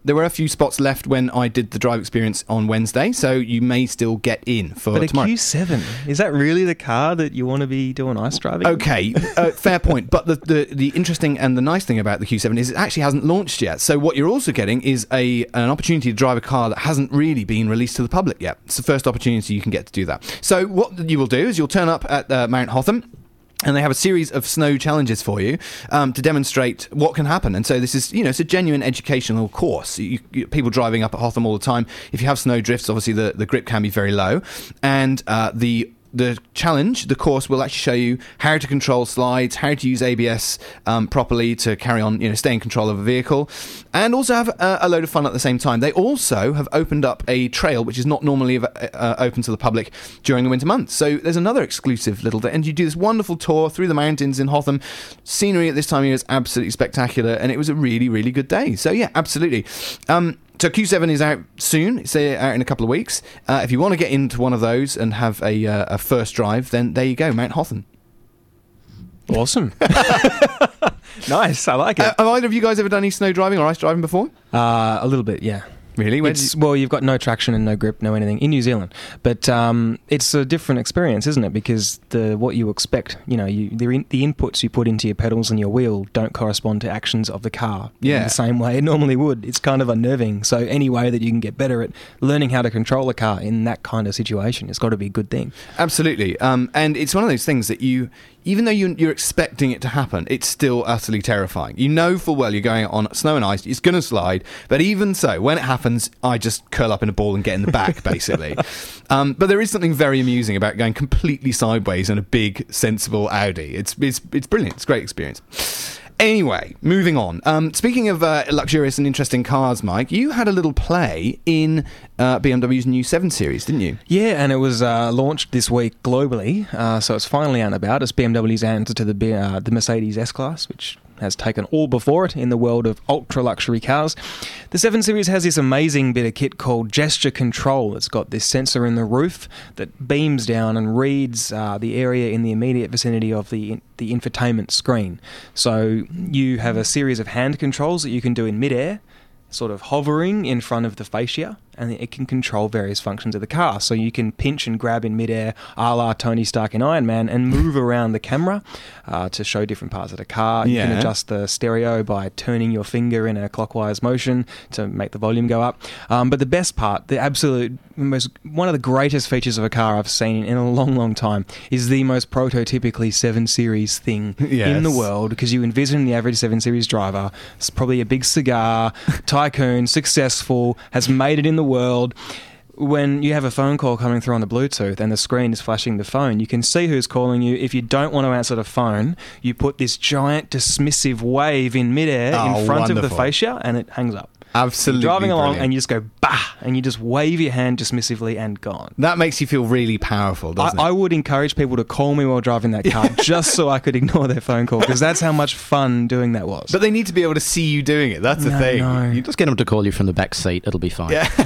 S4: there were a few spots left when I did the drive experience on Wednesday, so you may still get in for
S5: But a
S4: tomorrow.
S5: Q seven, is that really the car that you want to be doing ice driving?
S4: Okay, uh, fair point. But the, the the interesting and the nice thing about the Q seven is it actually hasn't launched yet. So what you're also getting is a an opportunity to drive a car that hasn't really been released to the public yet. It's the first opportunity you can get to do that. So what you will do is you'll turn up at uh, Mount Hotham, and they have a series of snow challenges for you um, to demonstrate what can happen. And so this is, you know, it's a genuine educational course. You, you, people driving up at Hotham all the time, if you have snow drifts, obviously the, the grip can be very low. And uh, the the challenge, the course, will actually show you how to control slides, how to use A B S um, properly to carry on, you know, stay in control of a vehicle, and also have a, a load of fun at the same time. They also have opened up a trail which is not normally uh, open to the public during the winter months. So there's another exclusive little day, and you do this wonderful tour through the mountains in Hotham. Scenery at this time of year is absolutely spectacular, and it was a really, really good day. So yeah, absolutely. Um, So Q seven is out soon. It's uh, out in a couple of weeks. Uh, if you want to get into one of those and have a, uh, a first drive, then there you go, Mount Hotham.
S5: Awesome. Nice, I like it.
S4: Uh, have either of you guys ever done any snow driving or ice driving before?
S5: Uh, a little bit, yeah.
S4: Really? Where
S5: It's,
S4: did you-
S5: well, you've got no traction and no grip, no anything in New Zealand, but um, it's a different experience, isn't it? Because the what you expect, you know, you, the, in, the inputs you put into your pedals and your wheel don't correspond to actions of the car
S4: Yeah.
S5: in the same way it normally would. It's kind of unnerving. So any way that you can get better at learning how to control a car in that kind of situation, it's got to be a good thing.
S4: Absolutely. Um, and it's one of those things that you, even though you, you're expecting it to happen, it's still utterly terrifying. You know full well you're going on snow and ice, it's going to slide, but even so, when it happens, I just curl up in a ball and get in the back, basically. Um, but there is something very amusing about going completely sideways in a big, sensible Audi. It's it's it's brilliant. It's a great experience. Anyway, moving on. Um, speaking of uh, luxurious and interesting cars, Mike, you had a little play in uh, B M W's new seven Series, didn't you?
S5: Yeah, and it was uh, launched this week globally, uh, so it's finally out and about. It's B M W's answer to the B- uh, the Mercedes S-Class, which has taken all before it in the world of ultra-luxury cars. The seven Series has this amazing bit of kit called Gesture Control. It's got this sensor in the roof that beams down and reads uh, the area in the immediate vicinity of the the infotainment screen. So you have a series of hand controls that you can do in midair, sort of hovering in front of the fascia, and it can control various functions of the car. So you can pinch and grab in midair, a la Tony Stark in Iron Man, and move around the camera uh, to show different parts of the car. You can
S4: Yeah.
S5: adjust the stereo by turning your finger in a clockwise motion to make the volume go up. Um, but the best part, the absolute most, one of the greatest features of a car I've seen in a long, long time, is the most prototypically seven Series thing in the
S4: Yes.
S5: world, because you envision the average seven Series driver, it's probably a big cigar, tycoon, successful, has made it in the world. When you have a phone call coming through on the Bluetooth and the screen is flashing the phone, you can see who's calling you. If you don't want to answer the phone, you put this giant dismissive wave in midair
S4: Oh,
S5: in front of
S4: wonderful.
S5: the fascia, and it hangs up.
S4: Absolutely.
S5: You're driving along
S4: brilliant.
S5: and you just go bah, and you just wave your hand dismissively and gone.
S4: That makes you feel really powerful, doesn't
S5: I,
S4: it?
S5: I would encourage people to call me while driving that car just so I could ignore their phone call, because that's how much fun doing that was.
S4: But they need to be able to see you doing it. That's the
S5: No,
S4: thing.
S5: no.
S4: You
S6: Just get them to call you from the back seat. It'll be fine.
S4: Yeah.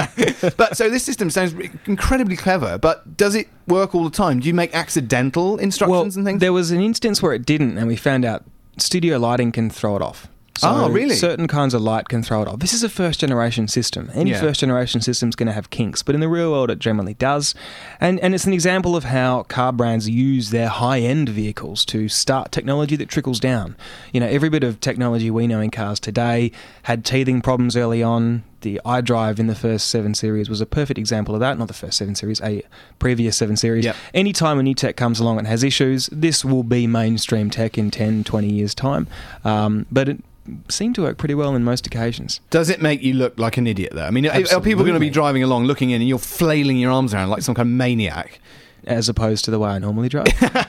S4: But so this system sounds incredibly clever, but does it work all the time? Do you make accidental instructions
S5: well,
S4: and things?
S5: there was an instance where it didn't, and we found out studio lighting can throw it off. So
S4: Oh, really?
S5: Certain kinds of light can throw it off. This is a first-generation system. Any
S4: Yeah.
S5: first-generation system is going to have kinks, but in the real world it generally does. And and it's an example of how car brands use their high-end vehicles to start technology that trickles down. You know, every bit of technology we know in cars today had teething problems early on. The iDrive in the first seven Series was a perfect example of that. Not the first seven Series, a previous seven Series.
S4: Yep.
S5: Anytime a new tech comes along and has issues, this will be mainstream tech in ten, twenty years' time. Um, but it seemed to work pretty well in most occasions.
S4: Does it make you look like an idiot, though? I mean, are- are people going to be
S5: Absolutely.
S4: driving along, looking in, and you're flailing your arms around like some kind of maniac?
S5: As opposed to the way I normally drive.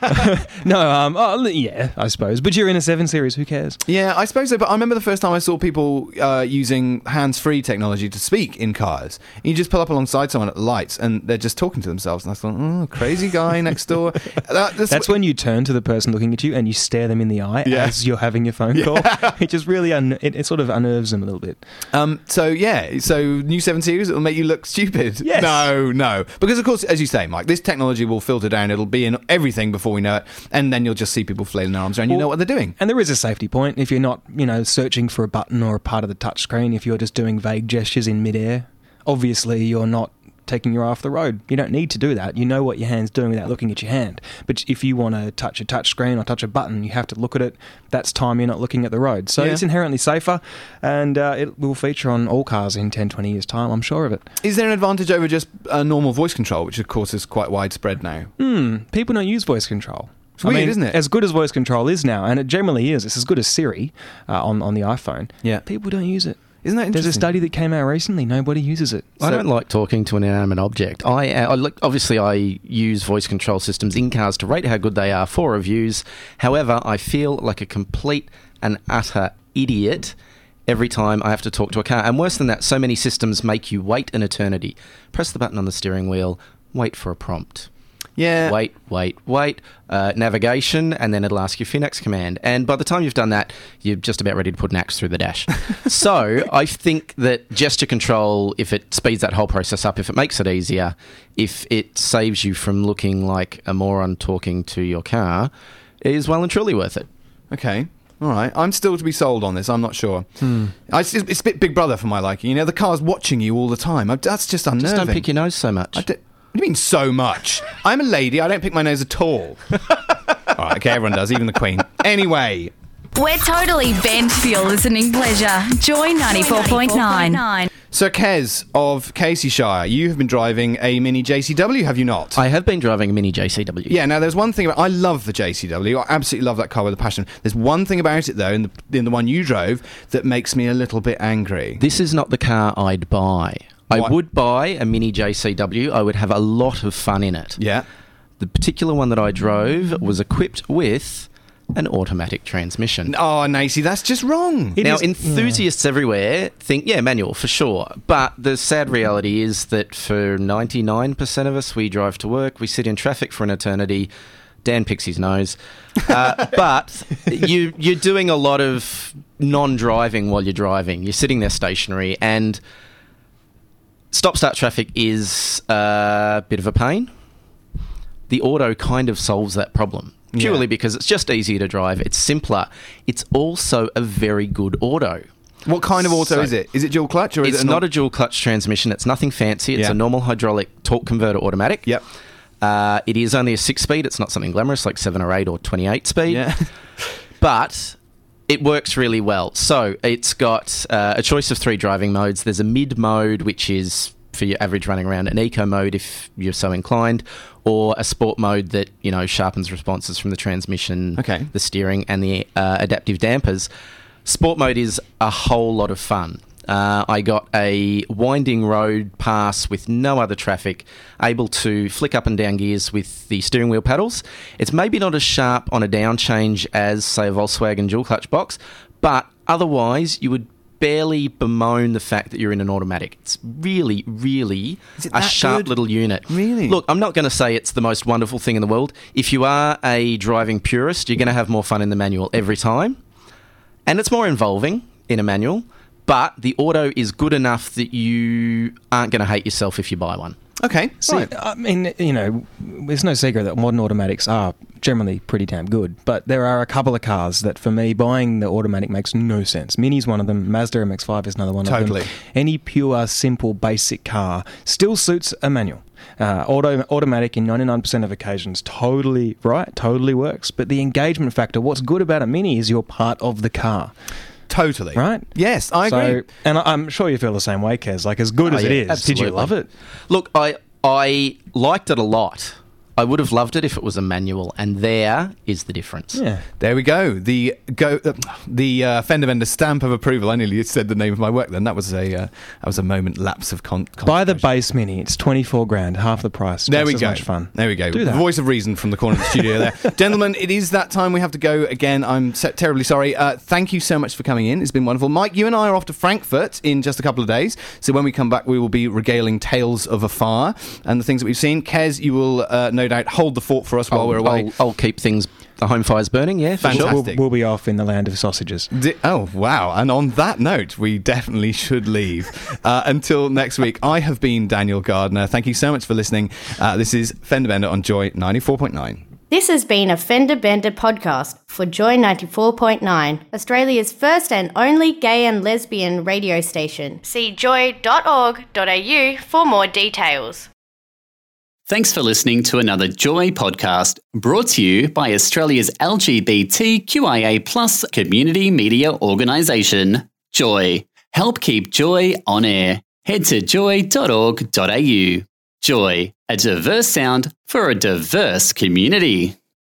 S5: no, um, oh, yeah, I suppose. But you're in a seven Series, who cares?
S4: Yeah, I suppose so. But I remember the first time I saw people uh, using hands-free technology to speak in cars. You just pull up alongside someone at the lights, and they're just talking to themselves. And I thought, oh, crazy guy next door. That, that's
S5: That's when you turn to the person looking at you and you stare them in the eye
S4: Yeah.
S5: as you're having your phone call. It just really, un- it, it sort of unnerves them a little bit.
S4: Um, so yeah, so new seven Series, it'll make you look stupid.
S5: Yes.
S4: No, no, because of course, as you say, Mike, this technology technology will filter down. It'll be in everything before we know it, and then you'll just see people flailing their arms around. You
S5: Well,
S4: know what they're doing.
S5: And there is a safety point. If you're not, you know, searching for a button or a part of the touchscreen, if you're just doing vague gestures in midair, obviously you're not taking your eye off the road. You don't need to do that. You know what your hand's doing without looking at your hand. But if you want to touch a touch screen or touch a button, you have to look at it. That's time you're not looking at the road. So
S4: Yeah.
S5: it's inherently safer, and uh, it will feature on all cars in ten, twenty years' time, I'm sure of it.
S4: Is there an advantage over just uh, normal voice control, which of course is quite widespread now?
S5: Hmm, people don't use voice control.
S4: It's weird, isn't it?
S5: As good as voice control is now, and it generally is, it's as good as Siri uh, on, on the iPhone.
S4: Yeah.
S5: People don't use it.
S4: Isn't that
S5: There's
S4: interesting?
S5: a study that came out recently. Nobody uses it.
S6: I
S4: So-
S6: don't like talking to an inanimate object. I, uh, I look, obviously I use voice control systems in cars to rate how good they are for reviews. However, I feel like a complete and utter idiot every time I have to talk to a car. And worse than that, so many systems make you wait an eternity. Press the button on the steering wheel, wait for a prompt.
S4: Yeah.
S6: Wait, wait, wait, uh, navigation, and then it'll ask you for your next command. And by the time you've done that, you're just about ready to put an axe through the dash. So I think that gesture control, if it speeds that whole process up, if it makes it easier, if it saves you from looking like a moron talking to your car, is well and truly worth it.
S4: Okay. All right. I'm still to be sold on this. I'm not sure. I, it's, it's a bit Big Brother for my liking. You know, the car's watching you all the time. I, that's just unnerving.
S6: Just don't pick your nose so much.
S4: I do, what do you mean so much? I'm a lady. I don't pick my nose at all. All right. Okay, everyone does, even the Queen. Anyway.
S7: We're totally bent for your listening pleasure. Joy ninety-four point nine.
S4: So, Kez of Casey Shire, you have been driving a Mini J C W, have you not?
S6: I have been driving a Mini J C W.
S4: Yeah, now there's one thing about... I love the J C W. I absolutely love that car with a passion. There's one thing about it, though, in the, in the one you drove, that makes me a little bit angry.
S6: This is not the car I'd buy. I
S4: What?
S6: would buy a Mini J C W. I would have a lot of fun in it.
S4: Yeah.
S6: The particular one that I drove was equipped with an automatic transmission.
S4: Oh, Nacy, that's just wrong.
S5: It
S6: now,
S5: is-
S6: enthusiasts everywhere think, yeah, manual, for sure. But the sad reality is that for ninety-nine percent of us, we drive to work, we sit in traffic for an eternity. Dan picks his nose. Uh, but you, you're doing a lot of non-driving while you're driving. You're sitting there stationary, and stop-start traffic is a bit of a pain. The auto kind of solves that problem. Purely
S4: Yeah.
S6: because it's just easier to drive. It's simpler. It's also a very good auto.
S4: What kind of auto
S6: So-
S4: is it? Is it dual clutch or is
S6: It's
S4: it
S6: not a dual clutch transmission. It's nothing fancy. It's
S4: Yeah.
S6: a normal hydraulic torque converter automatic.
S4: Yep.
S6: Uh, it is only a six-speed. It's not something glamorous like seven or eight or twenty-eight speed.
S4: Yeah.
S6: But it works really well. So it's got uh, a choice of three driving modes. There's a mid mode, which is for your average running around, an eco mode if you're so inclined, or a sport mode that, you know, sharpens responses from the transmission,
S4: Okay.
S6: the steering, and the uh, adaptive dampers. Sport mode is a whole lot of fun. Uh, I got a winding road pass with no other traffic, able to flick up and down gears with the steering wheel paddles. It's maybe not as sharp on a down change as, say, a Volkswagen dual clutch box, but otherwise you would barely bemoan the fact that you're in an automatic. It's really, really
S4: Is it
S6: a
S4: that
S6: sharp
S4: good?
S6: little unit.
S4: Really?
S6: Look, I'm not going to say it's the most wonderful thing in the world. If you are a driving purist, you're going to have more fun in the manual every time. And it's more involving in a manual, but the auto is good enough that you aren't going to hate yourself if you buy one.
S4: Okay.
S5: See,
S4: right.
S5: I mean, you know, it's no secret that modern automatics are generally pretty damn good, but there are a couple of cars that, for me, buying the automatic makes no sense. Mini's one of them. Mazda M X five is another one
S4: Totally.
S5: of them. Any pure, simple, basic car still suits a manual. Uh, auto automatic in ninety-nine percent of occasions, totally right, totally works. But the engagement factor, what's good about a Mini is you're part of the car.
S4: Totally.
S5: Right?
S4: Yes, I
S5: So,
S4: agree.
S5: and I- I'm sure you feel the same way, Kez. Like, as good
S6: Oh,
S5: as it
S6: yeah,
S5: is, did
S6: absolutely.
S5: you love it?
S6: Look, I I liked it a lot. I would have loved it if it was a manual, and there is the difference.
S5: Yeah.
S4: There we go. The go, uh, the uh, fender bender stamp of approval. I nearly said the name of my work. Then that was a uh, that was a moment lapse of con.
S5: Buy the
S4: concentration.
S5: base Mini. It's twenty-four grand, half the price.
S4: There
S5: Just
S4: we
S5: as
S4: go.
S5: much fun.
S4: There we go.
S5: Do
S4: The
S5: that.
S4: voice of reason from the corner of the studio there. Gentlemen, it is that time. We have to go again. I'm so terribly sorry. Uh, thank you so much for coming in. It's been wonderful. Mike, you and I are off to Frankfurt in just a couple of days. So when we come back, we will be regaling tales of afar and the things that we've seen. Kez, you will uh, no doubt hold the fort for us while
S6: I'll,
S4: we're away.
S6: I'll, I'll keep things The home fire's burning, yeah, for sure.
S4: Fantastic.
S5: We'll, we'll be off in the land of sausages.
S4: Di- oh, wow. And on that note, we definitely should leave. Uh, until next week, I have been Daniel Gardner. Thank you so much for listening. Uh, this is Fender Bender on Joy ninety-four point nine.
S9: This has been a Fender Bender podcast for Joy ninety-four point nine, Australia's first and only gay and lesbian radio station. See joy dot org dot a u for more details.
S10: Thanks for listening to another Joy podcast brought to you by Australia's L G B T Q I A plus community media organisation, Joy. Help keep Joy on air. Head to joy dot org dot a u. Joy, a diverse sound for a diverse community.